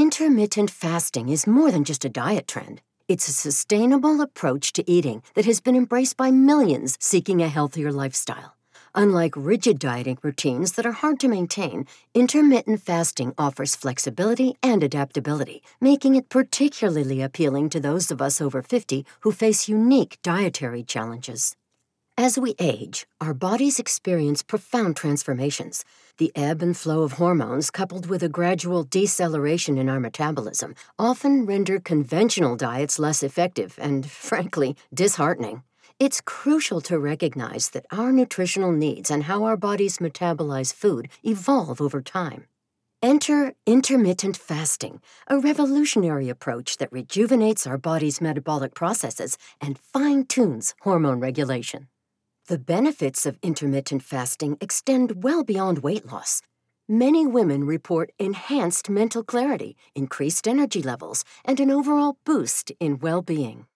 Intermittent fasting is more than just a diet trend. It's a sustainable approach to eating that has been embraced by millions seeking a healthier lifestyle. Unlike rigid dieting routines that are hard to maintain, intermittent fasting offers flexibility and adaptability, making it particularly appealing to those of us over 50 who face unique dietary challenges. As we age, our bodies experience profound transformations. The ebb and flow of hormones, coupled with a gradual deceleration in our metabolism, often render conventional diets less effective and, frankly, disheartening. It's crucial to recognize that our nutritional needs and how our bodies metabolize food evolve over time. Enter intermittent fasting, a revolutionary approach that rejuvenates our body's metabolic processes and fine-tunes hormone regulation. The benefits of intermittent fasting extend well beyond weight loss. Many women report enhanced mental clarity, increased energy levels, and an overall boost in well-being.